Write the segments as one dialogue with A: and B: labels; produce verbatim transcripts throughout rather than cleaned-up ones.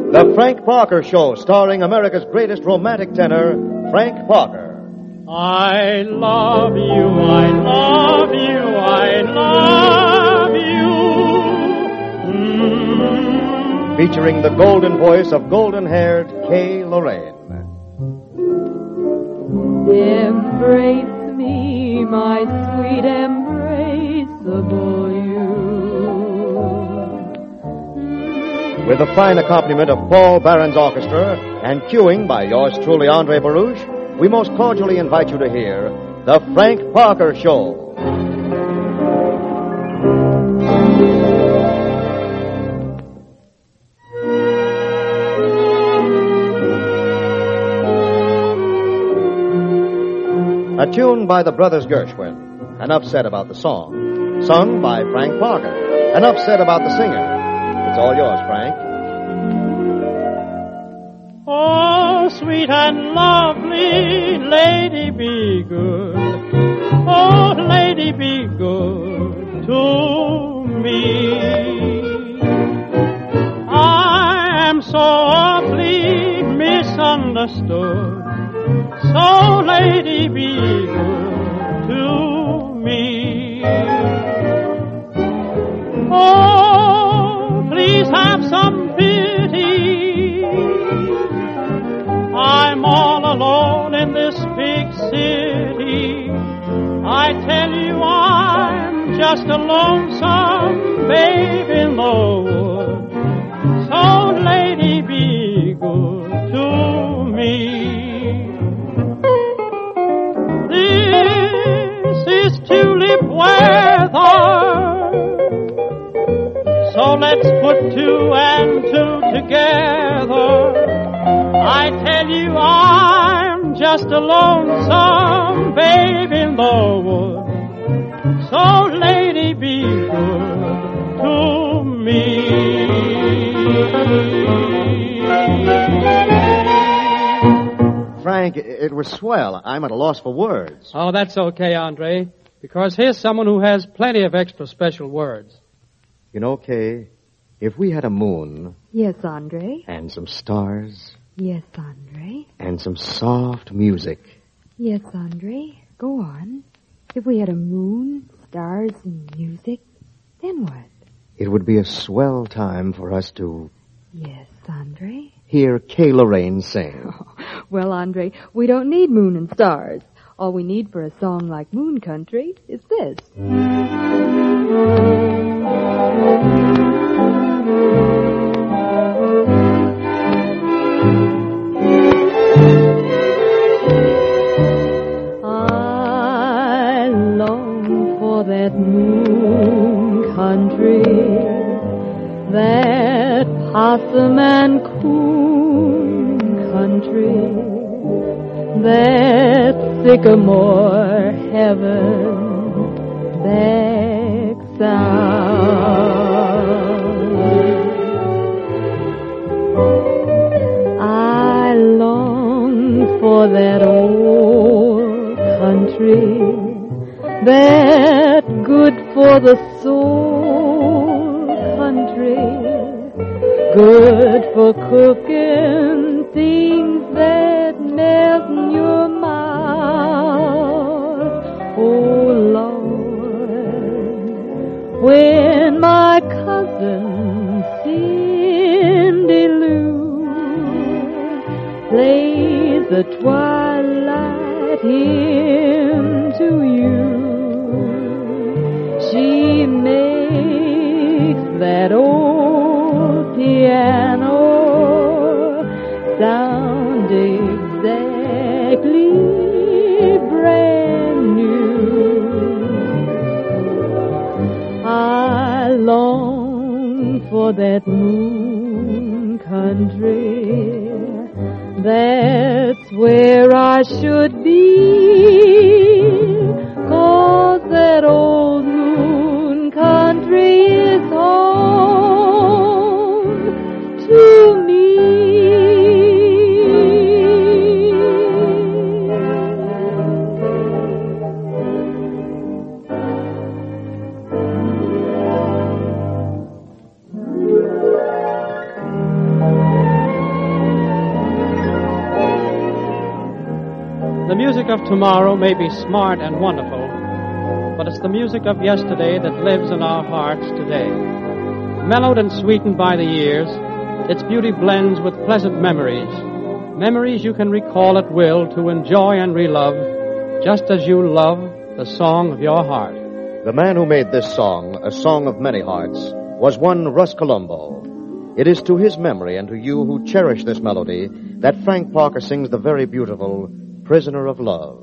A: The Frank Parker Show, starring America's greatest romantic tenor, Frank Parker.
B: I love you, I love you, I love you. Mm.
A: Featuring the golden voice of golden-haired Kay Lorraine.
C: Embrace me, my sweet embraceable you.
A: With the fine accompaniment of Paul Barron's orchestra and cueing by yours truly, Andre Baruch, we most cordially invite you to hear The Frank Parker Show. A tune by the Brothers Gershwin, Enough Said About the Song. Sung by Frank Parker, Enough Said About the Singer. It's all yours, Frank.
B: Oh, sweet and lovely lady, be good. Oh, lady, be good to me. I am so awfully misunderstood. So, lady, be good to me. Oh, please have some pity. I'm all alone in this big city. I tell you I'm just a lonesome babe in the wood. So, lady, be good to me. This is tulip weather. So let's put two and two together. I tell you I'm just a lonesome babe in the wood. So lady, be good to me.
A: Frank, it was swell. I'm at a loss for words.
D: Oh, that's okay, Andre, because here's someone who has plenty of extra special words.
A: You know, Kay, if we had a moon...
C: Yes, Andre.
A: And some stars...
C: Yes, Andre.
A: And some soft music...
C: Yes, Andre. Go on. If we had a moon, stars, and music, then what?
A: It would be a swell time for us to...
C: Yes, Andre.
A: Hear Kay Lorraine sing.
C: Oh, well, Andre, we don't need moon and stars. All we need for a song like Moon Country is this. I long for that moon country, that possum and coon country, that sycamore heaven back south. I long for that old country, that good for the soul country, good for cooking things that melt in your mouth. Oh, Lord, when my cousin Cindy Lou plays the twilight hymn to you, she makes that old piano sound exactly brand new. I long for that moon country. That's where I should be, 'cause that old moon country is home to me.
D: music of tomorrow may be smart and wonderful, but it's the music of yesterday that lives in our hearts today. Mellowed and sweetened by the years, its beauty blends with pleasant memories. Memories you can recall at will to enjoy and relove, just as you love the song of your heart.
A: The man who made this song, A Song of Many Hearts, was one Russ Colombo. It is to his memory and to you who cherish this melody that Frank Parker sings the very beautiful Prisoner of Love.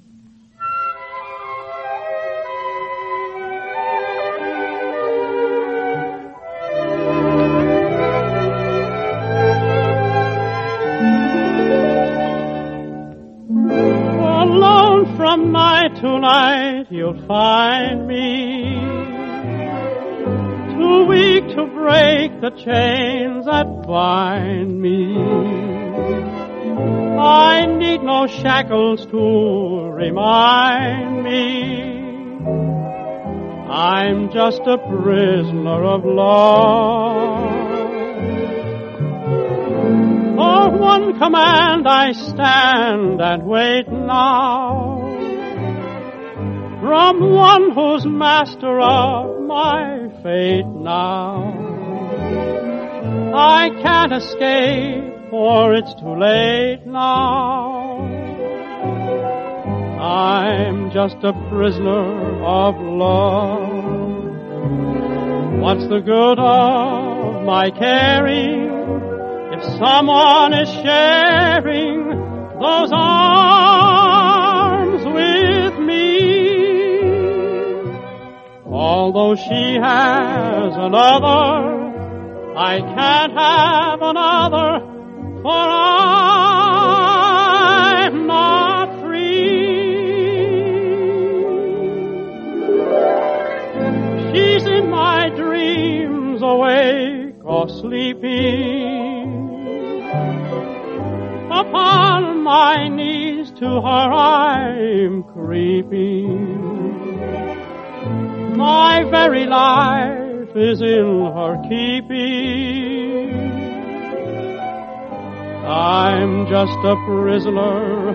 B: Alone from night to night you'll find me, too weak to break the chains that bind me. I need no shackles to remind me I'm just a prisoner of love. For one command I stand and wait now, from one who's master of my fate now. I can't escape, for it's too late now. I'm just a prisoner of love. What's the good of my caring if someone is sharing those arms with me? Although she has another, I can't have another, for I'm not free. She's in my dreams, awake or sleeping. Upon my knees to her I'm creeping. My very life is in her keeping. I'm just a prisoner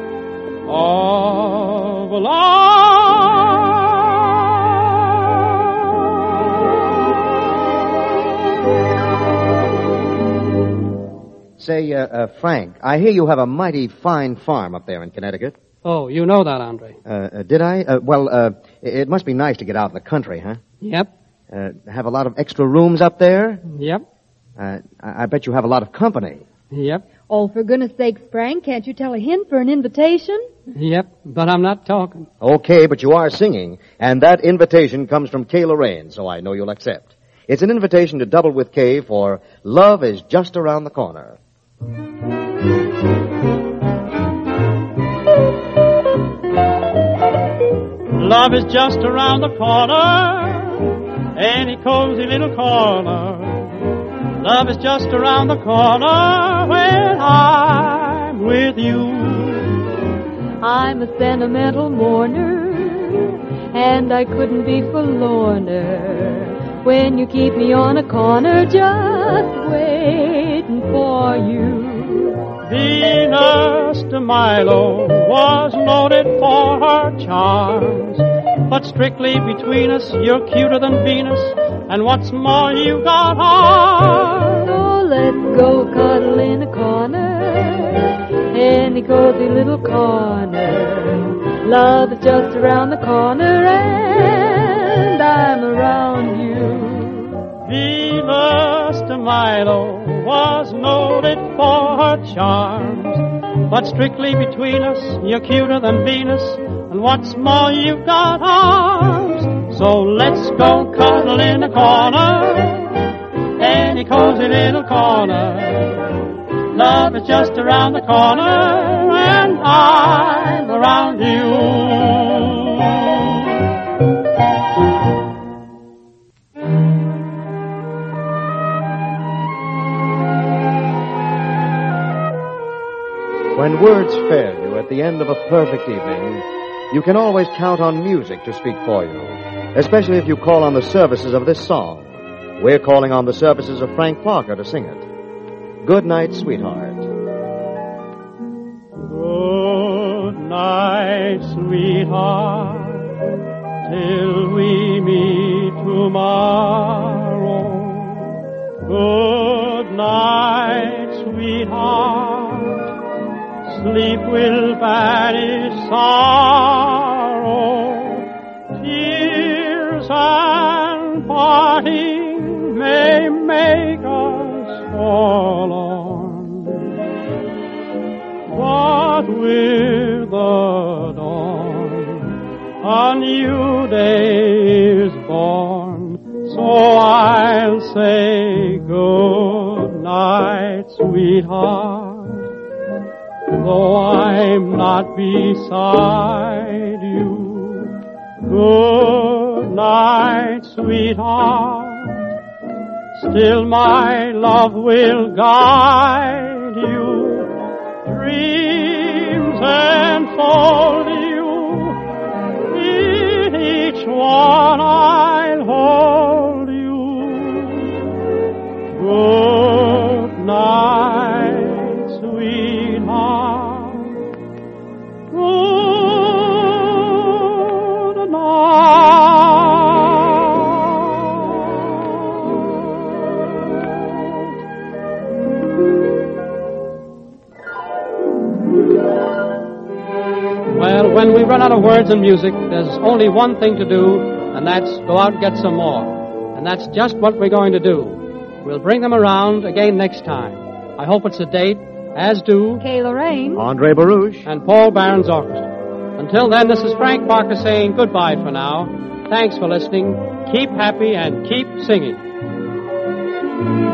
B: of love.
A: Say, uh, uh, Frank, I hear you have a mighty fine farm up there in Connecticut.
D: Oh, you know that, Andre.
A: Uh, uh, did I? Uh, well, uh, it must be nice to get out in the country, huh?
D: Yep.
A: Uh, have a lot of extra rooms up there?
D: Yep.
A: Uh, I I bet you have a lot of company.
D: Yep.
C: Oh, for goodness sakes, Frank, can't you tell a hint for an invitation?
D: Yep. But I'm not talking.
A: Okay, but you are singing, and that invitation comes from Kay Lorraine, so I know you'll accept. It's an invitation to double with Kay for Love is Just Around the Corner.
B: Love is just around the corner, any cozy little corner. Love is just around the corner when I'm with you.
E: I'm a sentimental mourner, and I couldn't be forlorner when you keep me on a corner just waiting for you.
B: Venus de Milo was noted for her charms, but strictly between us, you're cuter than Venus, and what's more, you got arms.
E: So let's go cuddle in a corner, any cozy little corner. Love is just around the corner, and I'm around you.
B: Venus de Milo was noted for her charms, but strictly between us, you're cuter than Venus, and what's more, you've got arms. So let's go cuddle in a corner, any cozy little corner. Love is just around the corner, and I'm around you.
A: When words fail you at the end of a perfect evening, you can always count on music to speak for you, especially if you call on the services of this song. We're calling on the services of Frank Parker to sing it. Good night, sweetheart.
B: Good night, night, sweetheart, till we meet tomorrow. Good night, sweetheart, sleep will banish sorrow. Tears and parting may make us forlorn, but with the dawn a new day is born. So I'll say good night, sweetheart, though I'm not beside you. Good night, sweetheart, still my love will guide you. Dreams enfold you, in each one I'll hold you. Good night, sweetheart. Good night.
D: Well, when we run out of words and music, there's only one thing to do, and that's go out and get some more. And that's just what we're going to do. We'll bring them around again next time. I hope it's a date, as do
E: Kay Lorraine.
A: Andre Baruch.
D: and Paul Barron's Orchestra. Until then, this is Frank Barker saying goodbye for now. Thanks for listening. Keep happy and keep singing.